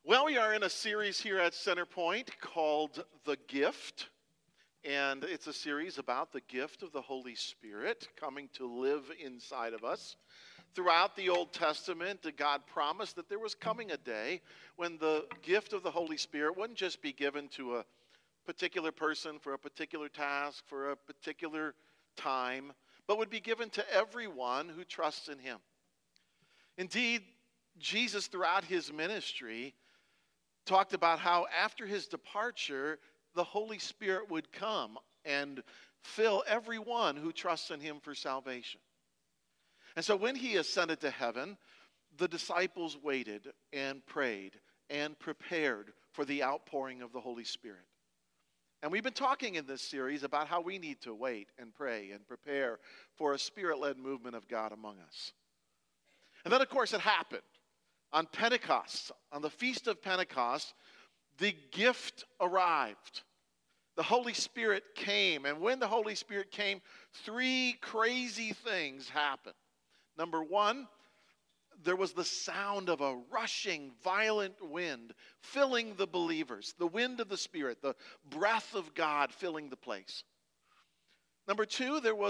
Well, we are in a series here at Centerpoint called The Gift, and it's a series about the gift of the Holy Spirit coming to live inside of us. Throughout the Old Testament, God promised that there was coming a day when the gift of the Holy Spirit wouldn't just be given to a particular person for a particular task, for a particular time, but would be given to everyone who trusts in Him. Indeed, Jesus, throughout His ministry, talked about how after His departure, the Holy Spirit would come and fill everyone who trusts in Him for salvation. And so when He ascended to heaven, the disciples waited and prayed and prepared for the outpouring of the Holy Spirit. And we've been talking in this series about how we need to wait and pray and prepare for a Spirit-led movement of God among us. And then, of course, it happened. On Pentecost, on the Feast of Pentecost, the gift arrived. The Holy Spirit came. And when the Holy Spirit came, three crazy things happened. Number one, there was the sound of a rushing, violent wind filling the believers. The wind of the Spirit, the breath of God filling the place. Number two, there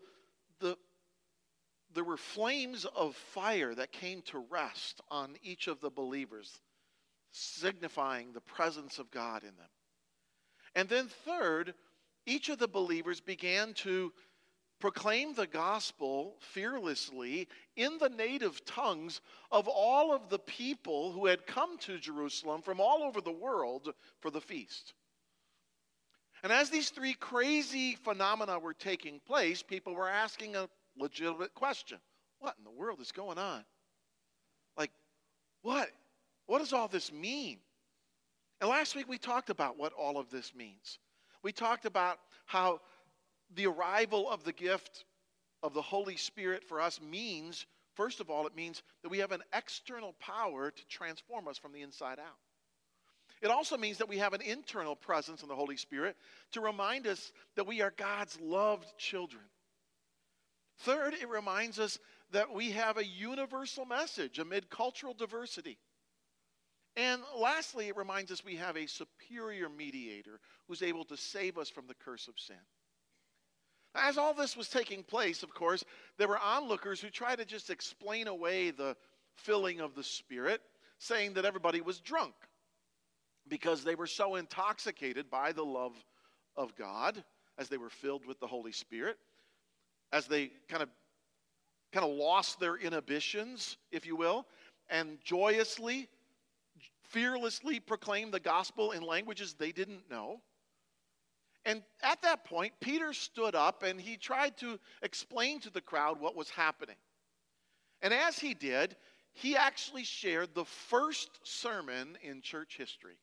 were flames of fire that came to rest on each of the believers, signifying the presence of God in them. And then third, each of the believers began to proclaim the gospel fearlessly in the native tongues of all of the people who had come to Jerusalem from all over the world for the feast. And as these three crazy phenomena were taking place, people were asking a legitimate question. What in the world is going on? Like, what does all this mean? And last week we talked about what all of this means. We talked about how the arrival of the gift of the Holy Spirit for us means, first of all, it means that we have an external power to transform us from the inside out. It also means that we have an internal presence in the Holy Spirit to remind us that we are God's loved children. Third, it reminds us that we have a universal message amid cultural diversity. And lastly, it reminds us we have a superior mediator who's able to save us from the curse of sin. As all this was taking place, of course, there were onlookers who tried to just explain away the filling of the Spirit, saying that everybody was drunk because they were so intoxicated by the love of God as they were filled with the Holy Spirit, as they kind of lost their inhibitions, if you will, and joyously, fearlessly proclaimed the gospel in languages they didn't know. And at that point, Peter stood up and he tried to explain to the crowd what was happening. And as he did, he actually shared the first sermon in church history.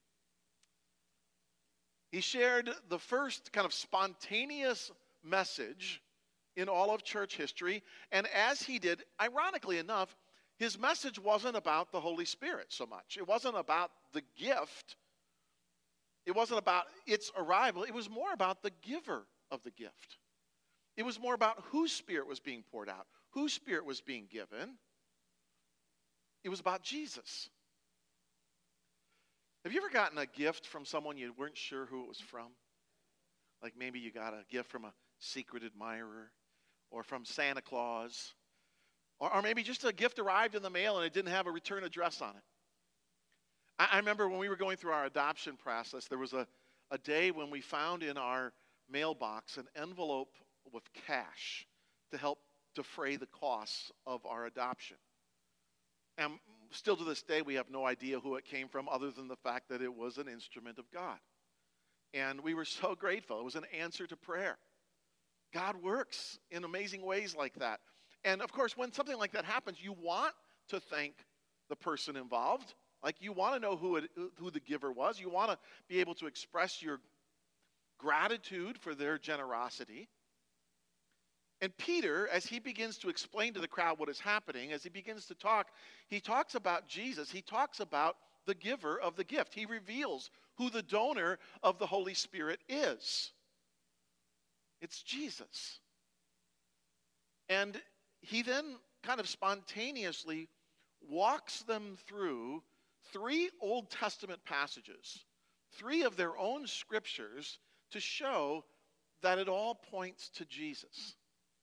He shared the first kind of spontaneous message in all of church history. And as he did, ironically enough, his message wasn't about the Holy Spirit so much. It wasn't about the gift. It wasn't about its arrival. It was more about the giver of the gift. It was more about whose Spirit was being poured out, whose Spirit was being given. It was about Jesus. Have you ever gotten a gift from someone you weren't sure who it was from? Like maybe you got a gift from a secret admirer or from Santa Claus. Or maybe just a gift arrived in the mail and it didn't have a return address on it. I remember when we were going through our adoption process, there was a day when we found in our mailbox an envelope with cash to help defray the costs of our adoption. And still to this day, we have no idea who it came from other than the fact that it was an instrument of God. And we were so grateful. It was an answer to prayer. God works in amazing ways like that. And of course, when something like that happens, you want to thank the person involved. Like you want to know who the giver was. You want to be able to express your gratitude for their generosity. And Peter, as he begins to explain to the crowd what is happening, as he begins to talk, he talks about Jesus. He talks about the giver of the gift. He reveals who the donor of the Holy Spirit is. It's Jesus. And he then kind of spontaneously walks them through 3 Old Testament passages, 3 of their own scriptures, to show that it all points to Jesus.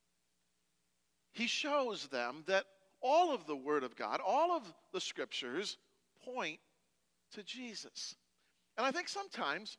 He shows them that all of the Word of God, all of the scriptures point to Jesus. And I think sometimes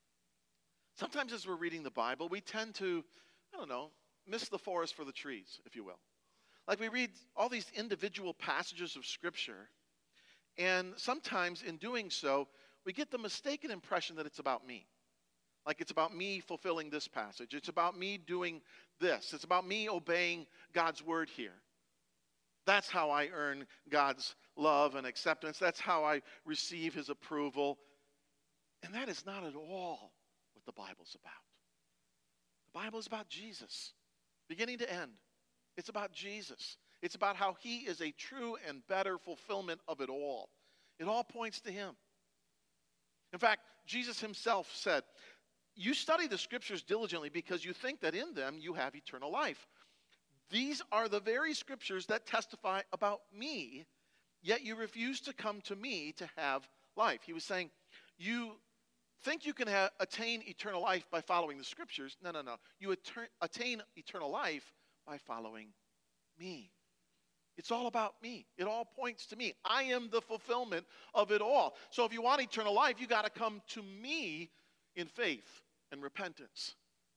as we're reading the Bible, we tend to, miss the forest for the trees, if you will. Like we read all these individual passages of Scripture, and sometimes in doing so, we get the mistaken impression that it's about me. Like it's about me fulfilling this passage. It's about me doing this. It's about me obeying God's word here. That's how I earn God's love and acceptance. That's how I receive his approval. And that is not at all what the Bible's about. The Bible is about Jesus, beginning to end. It's about Jesus. It's about how he is a true and better fulfillment of it all. It all points to him. In fact, Jesus himself said, "You study the scriptures diligently because you think that in them you have eternal life. These are the very scriptures that testify about me, yet you refuse to come to me to have life." He was saying, you think you can attain eternal life by following the scriptures. No. You attain eternal life by following me. It's all about me. It all points to me. I am the fulfillment of it all. So if you want eternal life, you got to come to me in faith and repentance.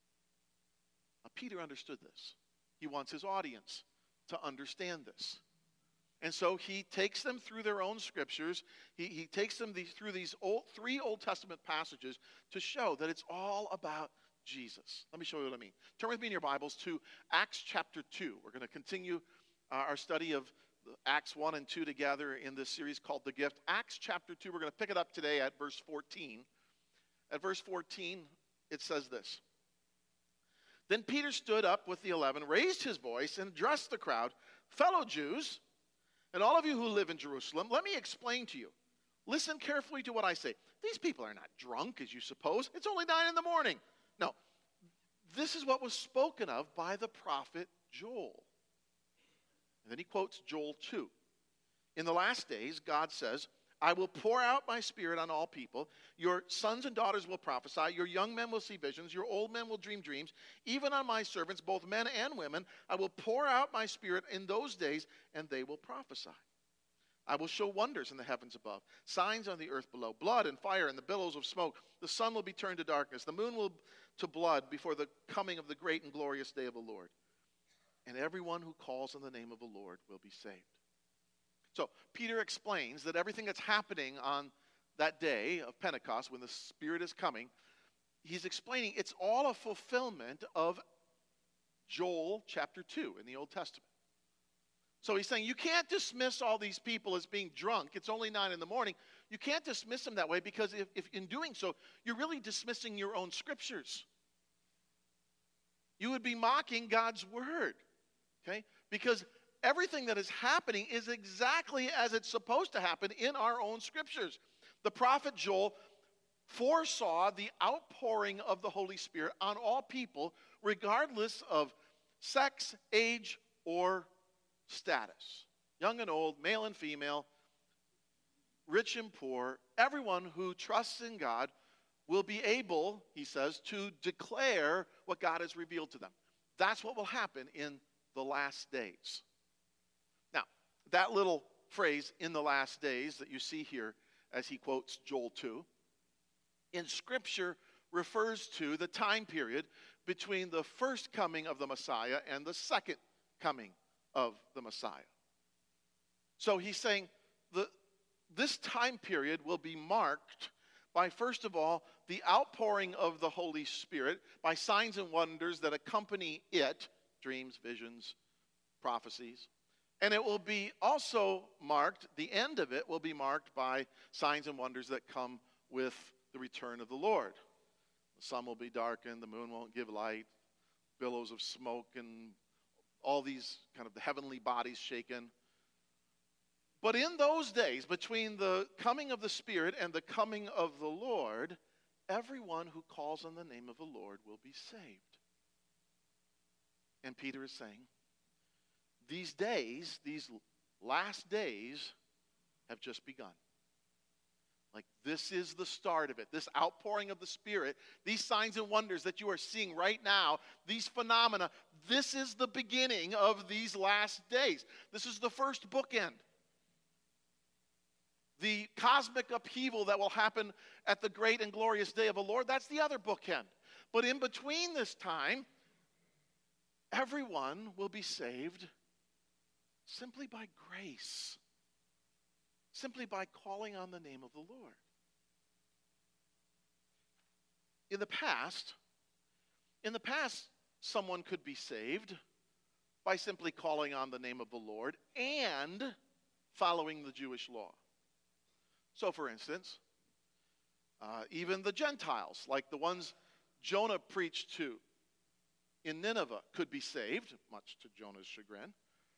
Now, Peter understood this. He wants his audience to understand this. And so he takes them through their own scriptures. He takes them through these 3 Old Testament passages to show that it's all about Jesus. Let me show you what I mean. Turn with me in your Bibles to Acts chapter 2. We're going to continue our study of Acts 1 and 2 together in this series called The Gift. Acts chapter 2, we're going to pick it up today at verse 14. At verse 14, it says this. "Then Peter stood up with the 11, raised his voice, and addressed the crowd. 'Fellow Jews, and all of you who live in Jerusalem, let me explain to you. Listen carefully to what I say. These people are not drunk, as you suppose. It's only 9 in the morning. No, this is what was spoken of by the prophet Joel.'" And then he quotes Joel 2. "In the last days, God says, I will pour out my spirit on all people. Your sons and daughters will prophesy. Your young men will see visions. Your old men will dream dreams. Even on my servants, both men and women, I will pour out my spirit in those days, and they will prophesy. I will show wonders in the heavens above, signs on the earth below, blood and fire and the billows of smoke. The sun will be turned to darkness. The moon will to blood before the coming of the great and glorious day of the Lord. And everyone who calls on the name of the Lord will be saved." So Peter explains that everything that's happening on that day of Pentecost, when the Spirit is coming, he's explaining it's all a fulfillment of Joel chapter 2 in the Old Testament. So he's saying you can't dismiss all these people as being drunk. It's only 9 in the morning. You can't dismiss them that way, because if in doing so, you're really dismissing your own scriptures. You would be mocking God's word, okay? Because everything that is happening is exactly as it's supposed to happen in our own scriptures. The prophet Joel foresaw the outpouring of the Holy Spirit on all people, regardless of sex, age, or status. Young and old, male and female, rich and poor, everyone who trusts in God will be able, he says, to declare what God has revealed to them. That's what will happen in the last days. Now, that little phrase, "in the last days," that you see here as he quotes Joel 2, in Scripture refers to the time period between the first coming of the Messiah and the second coming of the Messiah. So he's saying this time period will be marked by, first of all, the outpouring of the Holy Spirit, by signs and wonders that accompany it, dreams, visions, prophecies. And it will be also marked, the end of it will be marked by signs and wonders that come with the return of the Lord. The sun will be darkened, the moon won't give light, billows of smoke, and all these kind of the heavenly bodies shaken. But in those days, between the coming of the Spirit and the coming of the Lord, everyone who calls on the name of the Lord will be saved. And Peter is saying, these days, these last days, have just begun. Like, this is the start of it. This outpouring of the Spirit, these signs and wonders that you are seeing right now, these phenomena, this is the beginning of these last days. This is the first bookend. The cosmic upheaval that will happen at the great and glorious day of the Lord, that's the other bookend. But in between this time, everyone will be saved simply by grace. Simply by calling on the name of the Lord. In the past, someone could be saved by simply calling on the name of the Lord and following the Jewish law. So, for instance, even the Gentiles, like the ones Jonah preached to in Nineveh, could be saved, much to Jonah's chagrin,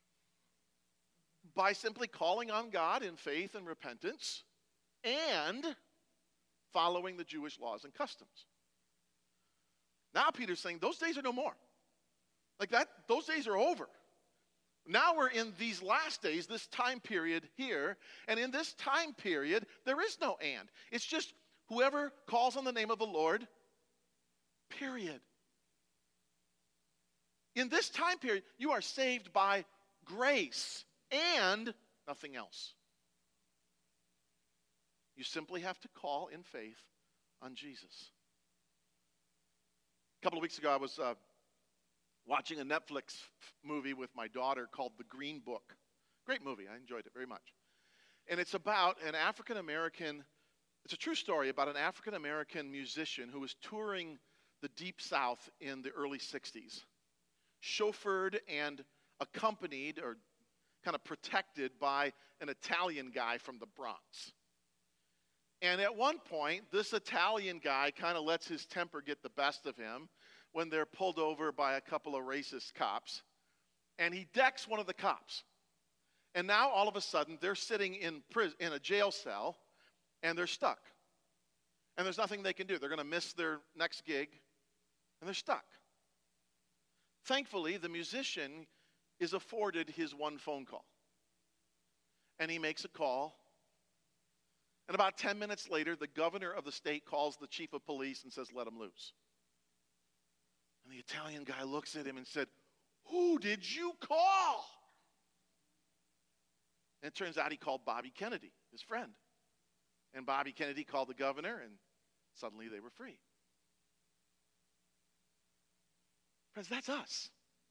by simply calling on God in faith and repentance and following the Jewish laws and customs. Now Peter's saying those days are no more. Like that, those days are over. Now we're in these last days, this time period here, and in this time period, there is no and. It's just whoever calls on the name of the Lord, period. In this time period, you are saved by grace and nothing else. You simply have to call in faith on Jesus. A couple of weeks ago, I was watching a Netflix movie with my daughter called The Green Book. Great movie. I enjoyed it very much. And it's about an African-American, it's a true story about an African-American musician who was touring the Deep South in the early 60s, chauffeured and accompanied or kind of protected by an Italian guy from the Bronx. And at one point, this Italian guy kind of lets his temper get the best of him when they're pulled over by a couple of racist cops. And he decks one of the cops. And now, all of a sudden, they're sitting in a jail cell, and they're stuck. And there's nothing they can do. They're going to miss their next gig, and they're stuck. Thankfully, the musician is afforded his one phone call. And he makes a call. And about 10 minutes later, the governor of the state calls the chief of police and says, let him loose. And the Italian guy looks at him and said, who did you call? And it turns out he called Bobby Kennedy, his friend. And Bobby Kennedy called the governor, and suddenly they were free. Friends, that's us.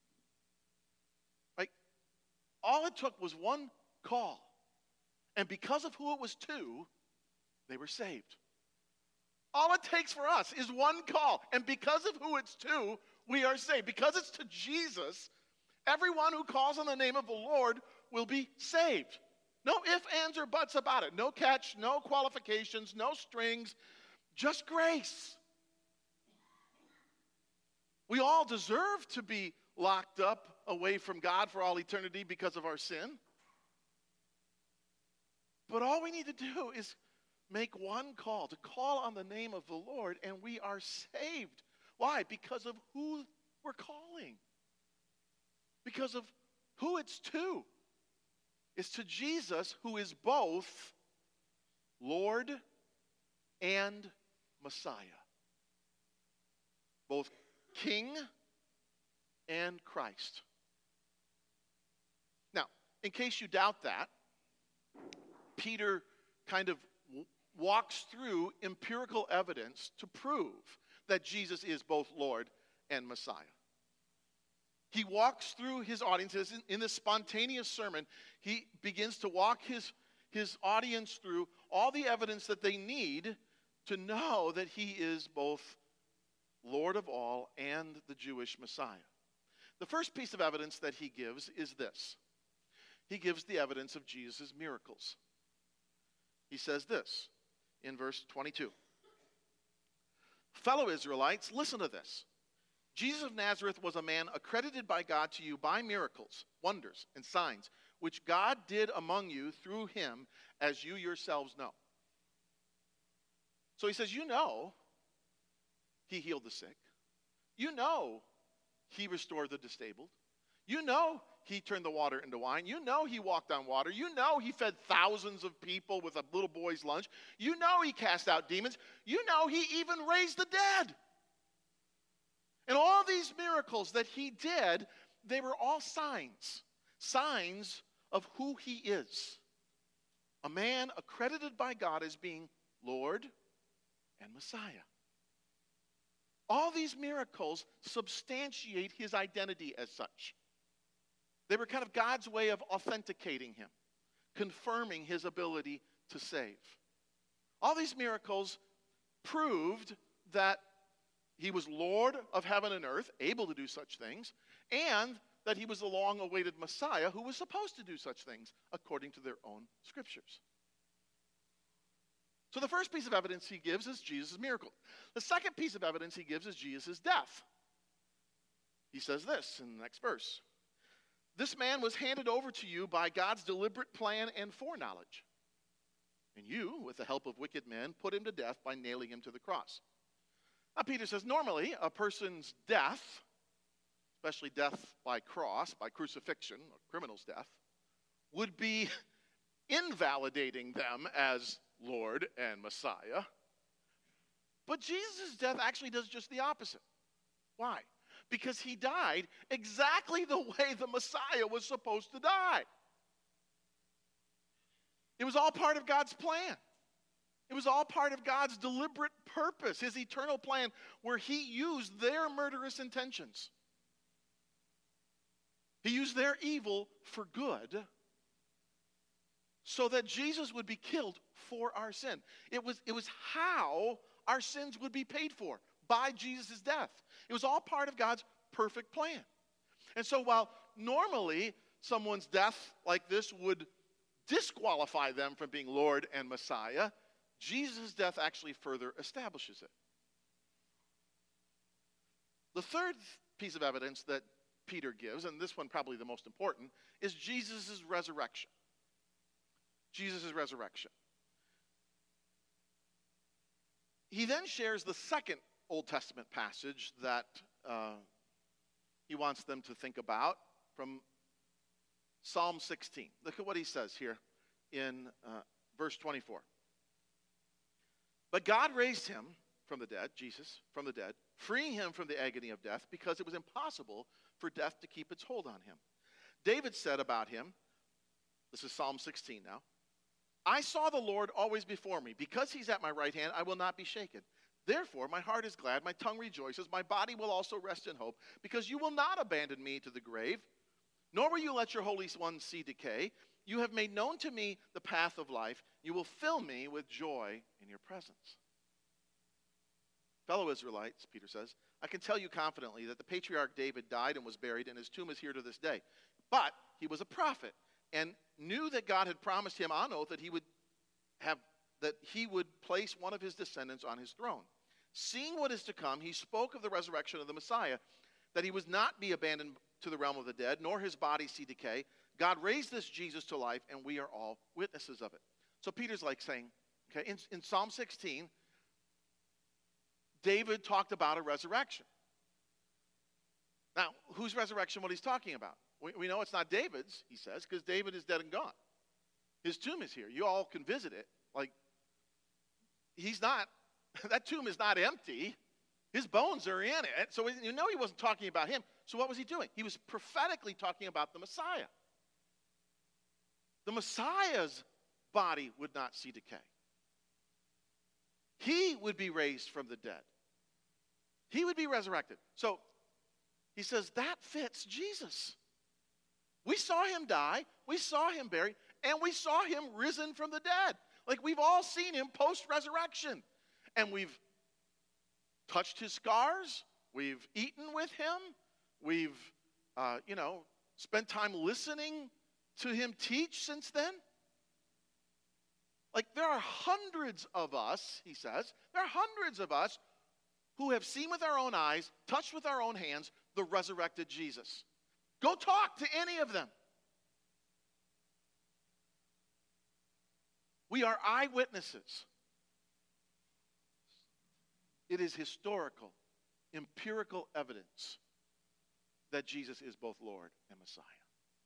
All it took was one call. And because of who it was to, they were saved. All it takes for us is one call. And because of who it's to, we are saved. Because it's to Jesus, everyone who calls on the name of the Lord will be saved. No ifs, ands, or buts about it. No catch, no qualifications, no strings, just grace. We all deserve to be locked up away from God for all eternity because of our sin. But all we need to do is make one call, to call on the name of the Lord, and we are saved. Why? Because of who we're calling. Because of who it's to. It's to Jesus, who is both Lord and Messiah. Both King and Christ. Now, in case you doubt that, Peter kind of walks through empirical evidence to prove that Jesus is both Lord and Messiah. He walks through his audiences in this spontaneous sermon. He begins to walk his audience through all the evidence that they need to know that he is both Lord of all and the Jewish Messiah. The first piece of evidence that he gives is this. He gives the evidence of Jesus' miracles. He says this in verse 22. Fellow Israelites, listen to this. Jesus of Nazareth was a man accredited by God to you by miracles, wonders, and signs, which God did among you through him, as you yourselves know. So he says, you know, he healed the sick. You know, he restored the disabled. You know, he turned the water into wine. You know he walked on water. You know he fed thousands of people with a little boy's lunch. You know he cast out demons. You know he even raised the dead. And all these miracles that he did, they were all signs of who he is. A man accredited by God as being Lord and Messiah. All these miracles substantiate his identity as such. They were kind of God's way of authenticating him, confirming his ability to save. All these miracles proved that he was Lord of heaven and earth, able to do such things, and that he was the long-awaited Messiah who was supposed to do such things according to their own scriptures. So the first piece of evidence he gives is Jesus' miracle. The second piece of evidence he gives is Jesus' death. He says this in the next verse. This man was handed over to you by God's deliberate plan and foreknowledge. And you, with the help of wicked men, put him to death by nailing him to the cross. Now Peter says normally a person's death, especially death by cross, by crucifixion, a criminal's death, would be invalidating them as Lord and Messiah. But Jesus' death actually does just the opposite. Why? Because he died exactly the way the Messiah was supposed to die. It was all part of God's plan. It was all part of God's deliberate purpose, his eternal plan, where he used their murderous intentions. He used their evil for good, so that Jesus would be killed for our sin. It was how our sins would be paid for, by Jesus' death. It was all part of God's perfect plan. And so while normally someone's death like this would disqualify them from being Lord and Messiah, Jesus' death actually further establishes it. The third piece of evidence that Peter gives, and this one probably the most important, is Jesus' resurrection. Jesus' resurrection. He then shares the second Old Testament passage that he wants them to think about from Psalm 16. Look at what he says here in verse 24. But God raised him from the dead, Jesus, from the dead, freeing him from the agony of death because it was impossible for death to keep its hold on him. David said about him, this is Psalm 16 now, I saw the Lord always before me. Because he's at my right hand, I will not be shaken. Therefore, my heart is glad, my tongue rejoices, my body will also rest in hope, because you will not abandon me to the grave, nor will you let your Holy One see decay. You have made known to me the path of life. You will fill me with joy in your presence. Fellow Israelites, Peter says, I can tell you confidently that the patriarch David died and was buried, and his tomb is here to this day. But he was a prophet and knew that God had promised him on oath that he would place one of his descendants on his throne. Seeing what is to come, he spoke of the resurrection of the Messiah, that he would not be abandoned to the realm of the dead, nor his body see decay. God raised this Jesus to life, and we are all witnesses of it. So Peter's like saying, okay, in Psalm 16, David talked about a resurrection. Now, whose resurrection, what he's talking about? We know it's not David's, he says, because David is dead and gone. His tomb is here. You all can visit it. Like, he's not, that tomb is not empty. His bones are in it. So you know he wasn't talking about him. So what was he doing? He was prophetically talking about the Messiah. The Messiah's body would not see decay. He would be raised from the dead. He would be resurrected. So he says that fits Jesus. We saw him die, we saw him buried, and we saw him risen from the dead. Like we've all seen him post-resurrection. And we've touched his scars, we've eaten with him, we've, spent time listening to him teach since then. Like there are hundreds of us, he says, there are hundreds of us who have seen with our own eyes, touched with our own hands, the resurrected Jesus. Go talk to any of them. We are eyewitnesses. It is historical, empirical evidence that Jesus is both Lord and Messiah.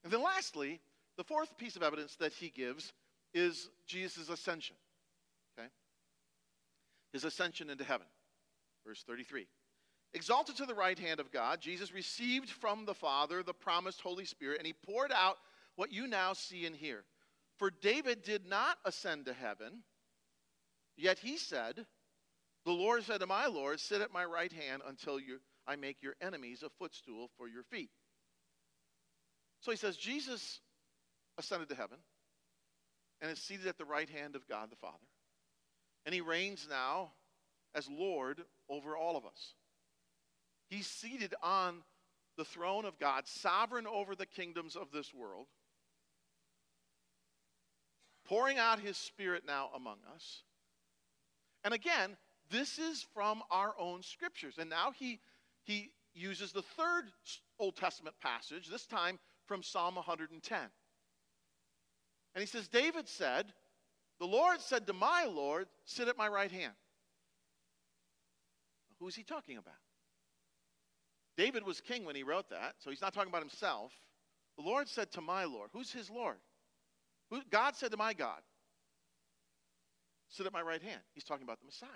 And then lastly, the fourth piece of evidence that he gives is Jesus' ascension. Okay? His ascension into heaven. Verse 33. Exalted to the right hand of God, Jesus received from the Father the promised Holy Spirit, and he poured out what you now see and hear. For David did not ascend to heaven, yet he said, the Lord said to my Lord, sit at my right hand until I make your enemies a footstool for your feet. So he says, Jesus ascended to heaven and is seated at the right hand of God the Father. And he reigns now as Lord over all of us. He's seated on the throne of God, sovereign over the kingdoms of this world, pouring out his Spirit now among us. And again, this is from our own scriptures. And now he uses the third Old Testament passage, this time from Psalm 110. And he says, David said, the Lord said to my Lord, sit at my right hand. Who is he talking about? David was king when he wrote that, so he's not talking about himself. The Lord said to my Lord. Who's his Lord? God said to my God, sit at my right hand. He's talking about the Messiah.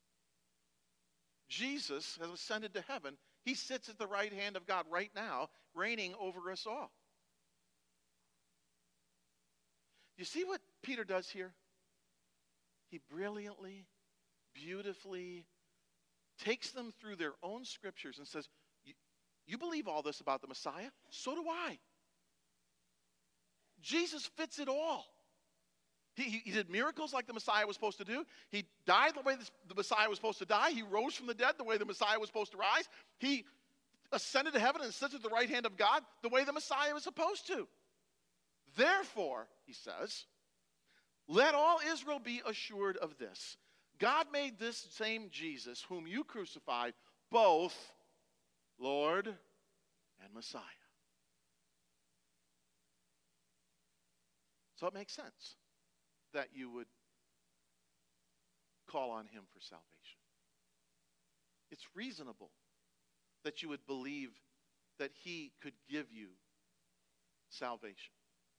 Jesus has ascended to heaven. He sits at the right hand of God right now, reigning over us all. You see what Peter does here? He brilliantly, beautifully takes them through their own scriptures and says, you believe all this about the Messiah? So do I. Jesus fits it all. He did miracles like the Messiah was supposed to do. He died the way the Messiah was supposed to die. He rose from the dead the way the Messiah was supposed to rise. He ascended to heaven and sits at the right hand of God the way the Messiah was supposed to. Therefore, he says, let all Israel be assured of this. God made this same Jesus, whom you crucified, both Lord and Messiah. So it makes sense that you would call on him for salvation. It's reasonable that you would believe that he could give you salvation.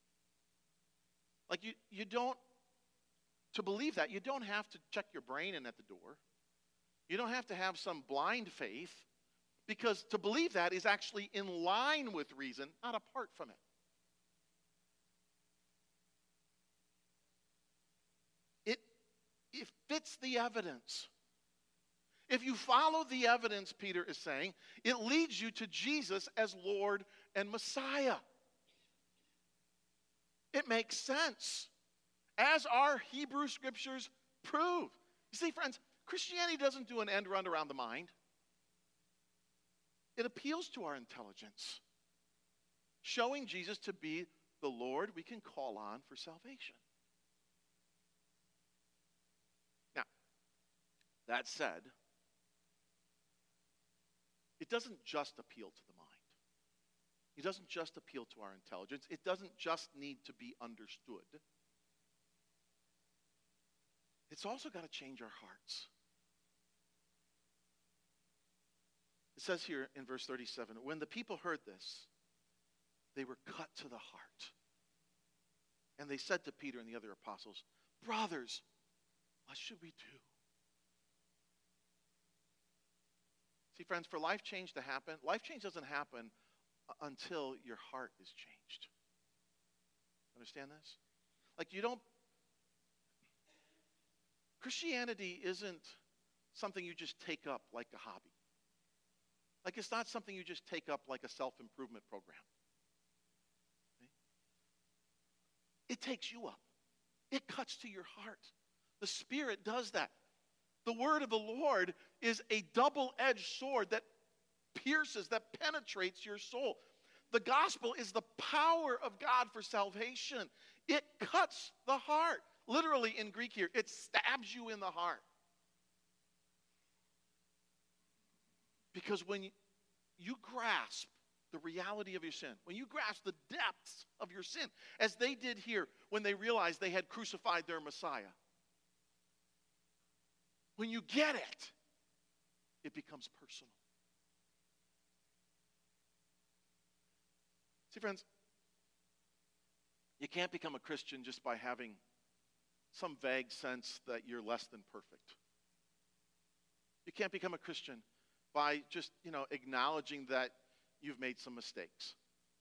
Like you don't, to believe that, you don't have to check your brain in at the door. You don't have to have some blind faith, because to believe that is actually in line with reason, not apart from it. It fits the evidence. If you follow the evidence, Peter is saying, it leads you to Jesus as Lord and Messiah. It makes sense, as our Hebrew scriptures prove. You see, friends, Christianity doesn't do an end run around the mind. It appeals to our intelligence, showing Jesus to be the Lord we can call on for salvation. Now, that said, it doesn't just appeal to the mind. It doesn't just appeal to our intelligence. It doesn't just need to be understood. It's also got to change our hearts. It says here in verse 37, when the people heard this, they were cut to the heart. And they said to Peter and the other apostles, brothers, what should we do? See, friends, for life change to happen, life change doesn't happen until your heart is changed. Understand this? Like Christianity isn't something you just take up like a hobby. Like it's not something you just take up like a self-improvement program. Okay? It takes you up. It cuts to your heart. The Spirit does that. The word of the Lord is a double-edged sword that pierces, that penetrates your soul. The gospel is the power of God for salvation. It cuts the heart. Literally in Greek here, it stabs you in the heart. Because when you grasp the reality of your sin, when you grasp the depths of your sin, as they did here when they realized they had crucified their Messiah, when you get it, it becomes personal. See, friends, You can't become a Christian just by having some vague sense that you're less than perfect. You can't become a Christian by just, acknowledging that you've made some mistakes.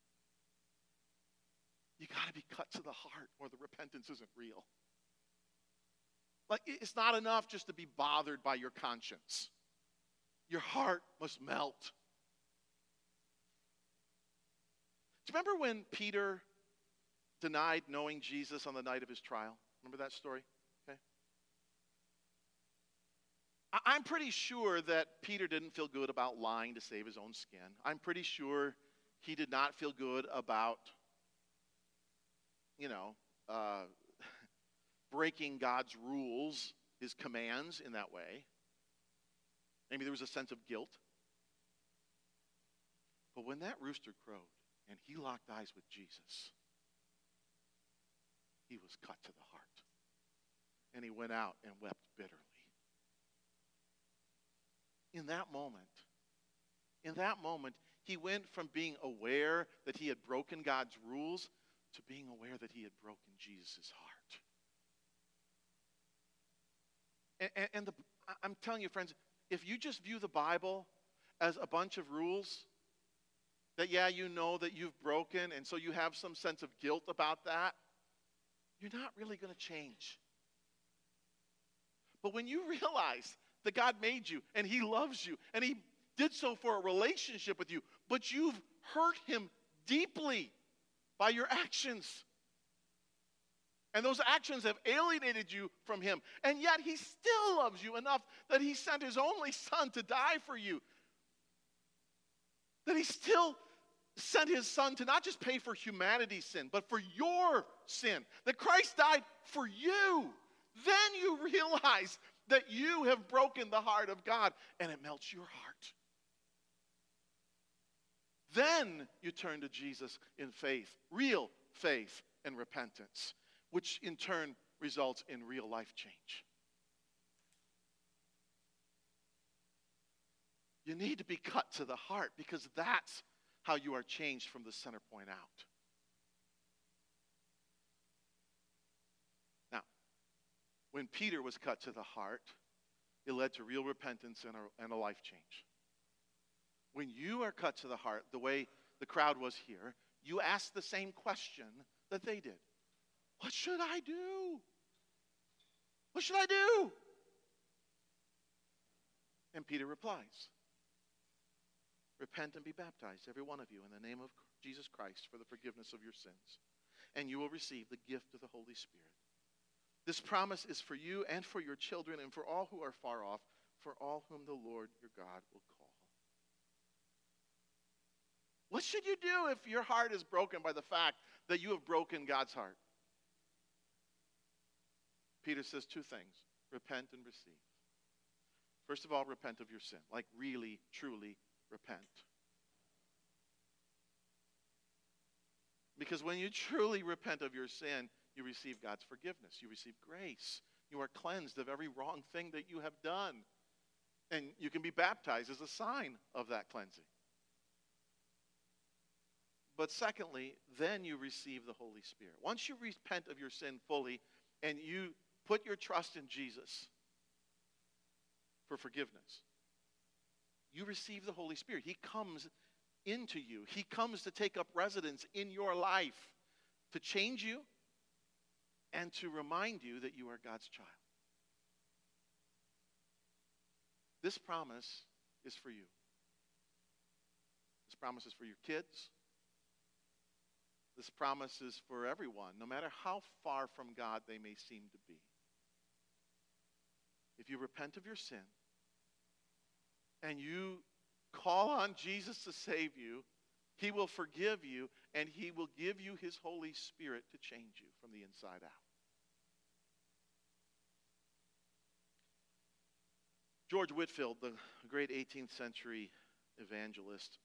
You got to be cut to the heart or the repentance isn't real. Like, it's not enough just to be bothered by your conscience. Your heart must melt. Do you remember when Peter denied knowing Jesus on the night of his trial? Remember that story? Okay. I'm pretty sure that Peter didn't feel good about lying to save his own skin. I'm pretty sure he did not feel good about, breaking God's rules, his commands in that way. Maybe there was a sense of guilt. But when that rooster crowed and he locked eyes with Jesus, he was cut to the heart. And he went out and wept bitterly. In that moment, he went from being aware that he had broken God's rules to being aware that he had broken Jesus' heart. I'm telling you, friends, if you just view the Bible as a bunch of rules that, you know that you've broken, and so you have some sense of guilt about that, you're not really going to change. But when you realize that God made you, and he loves you, and he did so for a relationship with you, but you've hurt him deeply by your actions. And those actions have alienated you from him. And yet he still loves you enough that he sent his only son to die for you. That he still sent his son to not just pay for humanity's sin, but for your sin. That Christ died for you. Then you realize that you have broken the heart of God, and it melts your heart. Then you turn to Jesus in faith, real faith and repentance, which in turn results in real life change. You need to be cut to the heart because that's how you are changed from the center point out. Now, when Peter was cut to the heart, it led to real repentance and a life change. When you are cut to the heart, the way the crowd was here, you ask the same question that they did. What should I do? What should I do? And Peter replies, repent and be baptized, every one of you, in the name of Jesus Christ for the forgiveness of your sins, and you will receive the gift of the Holy Spirit. This promise is for you and for your children and for all who are far off, for all whom the Lord your God will call. What should you do if your heart is broken by the fact that you have broken God's heart? Peter says two things: repent and receive. First of all, repent of your sin. Like really, truly repent. Because when you truly repent of your sin, you receive God's forgiveness. You receive grace. You are cleansed of every wrong thing that you have done. And you can be baptized as a sign of that cleansing. But secondly, then you receive the Holy Spirit. Once you repent of your sin fully and you put your trust in Jesus for forgiveness, you receive the Holy Spirit. He comes into you. He comes to take up residence in your life, to change you and to remind you that you are God's child. This promise is for you. This promise is for your kids. This promise is for everyone, no matter how far from God they may seem to be. If you repent of your sin and you call on Jesus to save you, he will forgive you and he will give you his Holy Spirit to change you from the inside out. George Whitefield, the great 18th century evangelist,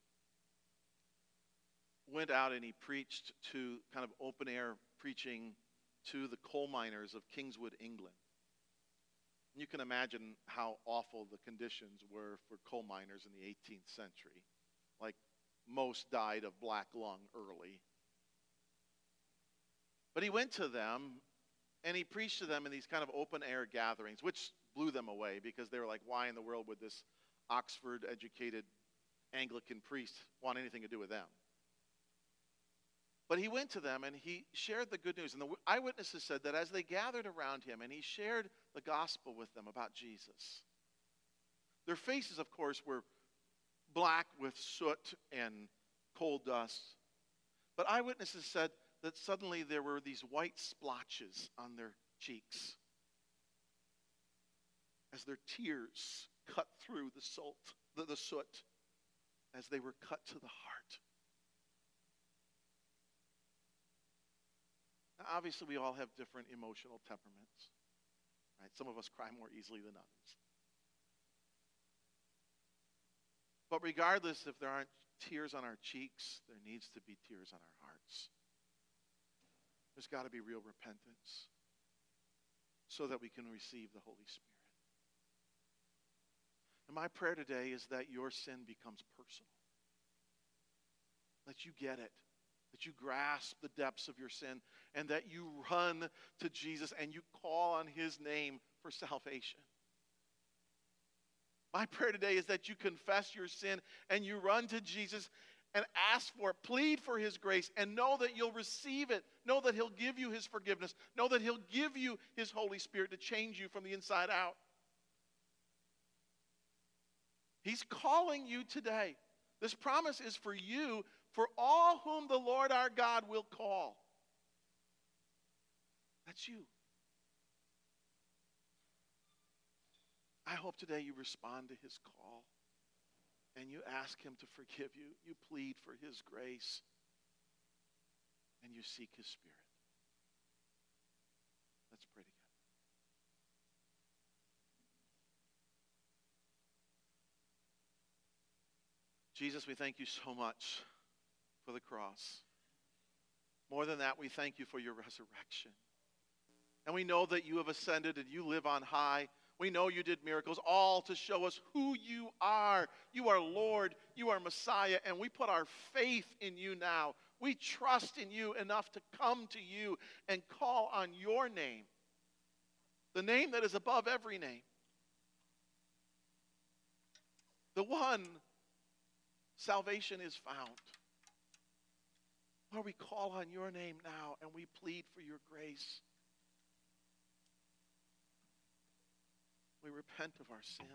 went out and he preached to kind of open air preaching to the coal miners of Kingswood, England. And you can imagine how awful the conditions were for coal miners in the 18th century. Like most died of black lung early. But he went to them and he preached to them in these kind of open air gatherings, which blew them away because they were like, why in the world would this Oxford educated Anglican priest want anything to do with them? But he went to them and he shared the good news. And the eyewitnesses said that as they gathered around him and he shared the gospel with them about Jesus, their faces, of course, were black with soot and coal dust. But eyewitnesses said that suddenly there were these white splotches on their cheeks as their tears cut through the soot as they were cut to the heart. Now, obviously, we all have different emotional temperaments. Right? Some of us cry more easily than others. But regardless if there aren't tears on our cheeks, there needs to be tears on our hearts. There's got to be real repentance so that we can receive the Holy Spirit. And my prayer today is that your sin becomes personal. That you get it. That you grasp the depths of your sin and that you run to Jesus and you call on his name for salvation. My prayer today is that you confess your sin and you run to Jesus and ask for it, plead for his grace, and know that you'll receive it. Know that he'll give you his forgiveness. Know that he'll give you his Holy Spirit to change you from the inside out. He's calling you today. This promise is for you, for all whom the Lord our God will call. That's you. I hope today you respond to his call and you ask him to forgive you. You plead for his grace and you seek his Spirit. Let's pray together. Jesus, we thank you so much for the cross. More than that, we thank you for your resurrection. And we know that you have ascended and you live on high. We know you did miracles, all to show us who you are. You are Lord, you are Messiah, and we put our faith in you now. We trust in you enough to come to you and call on your name, the name that is above every name. The one salvation is found. Lord, we call on your name now and we plead for your grace. We repent of our sin.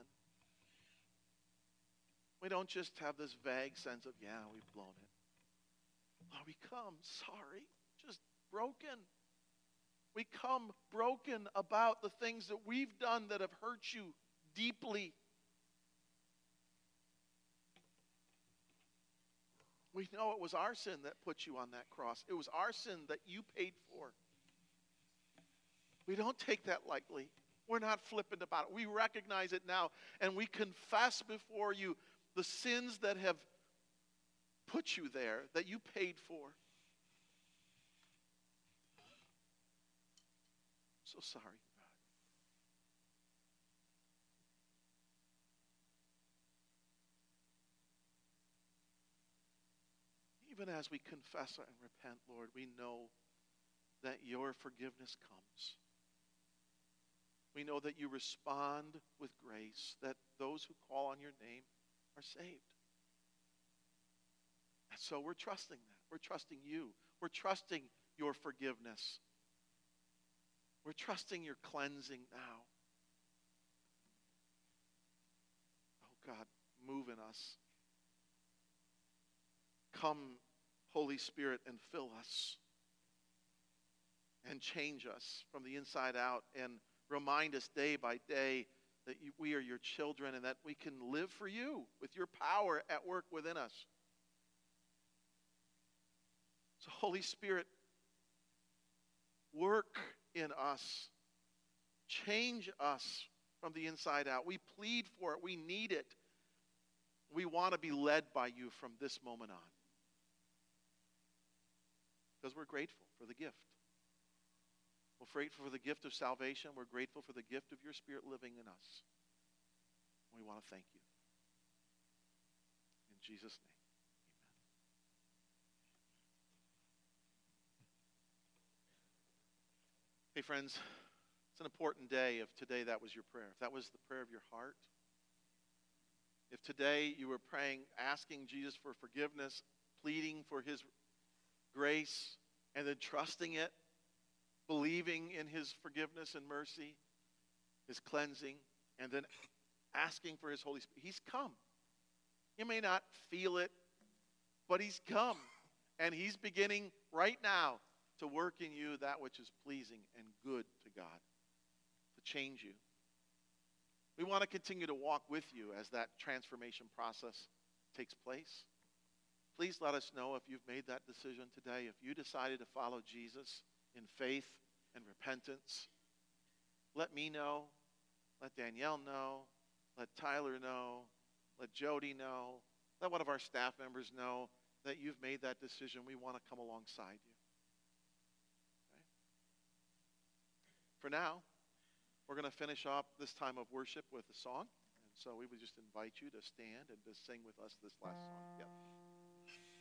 We don't just have this vague sense of, yeah, we've blown it. Lord, we come sorry, just broken. We come broken about the things that we've done that have hurt you deeply. We know it was our sin that put you on that cross. It was our sin that you paid for. We don't take that lightly. We're not flippant about it. We recognize it now, and we confess before you the sins that have put you there, that you paid for. So sorry, God. Even as we confess and repent, Lord, we know that your forgiveness comes. We know that you respond with grace, that those who call on your name are saved. And so we're trusting that. We're trusting you. We're trusting your forgiveness. We're trusting your cleansing now. Oh God, move in us. Come, Holy Spirit, and fill us and change us from the inside out and remind us day by day that we are your children and that we can live for you with your power at work within us. So Holy Spirit, work in us. Change us from the inside out. We plead for it. We need it. We want to be led by you from this moment on. Because we're grateful for the gift. We're grateful for the gift of salvation. We're grateful for the gift of your Spirit living in us. We want to thank you. In Jesus' name. Hey, friends, it's an important day if today that was your prayer. If that was the prayer of your heart. If today you were praying, asking Jesus for forgiveness, pleading for his grace, and then trusting it, believing in his forgiveness and mercy, his cleansing, and then asking for his Holy Spirit. He's come. You may not feel it, but he's come. And he's beginning right now to work in you that which is pleasing and good to God, to change you. We want to continue to walk with you as that transformation process takes place. Please let us know if you've made that decision today, if you decided to follow Jesus in faith and repentance. Let me know. Let Danielle know. Let Tyler know. Let Jody know. Let one of our staff members know that you've made that decision. We want to come alongside you. Okay? For now, we're going to finish up this time of worship with a song. And so we would just invite you to stand and to sing with us this last song. Yeah.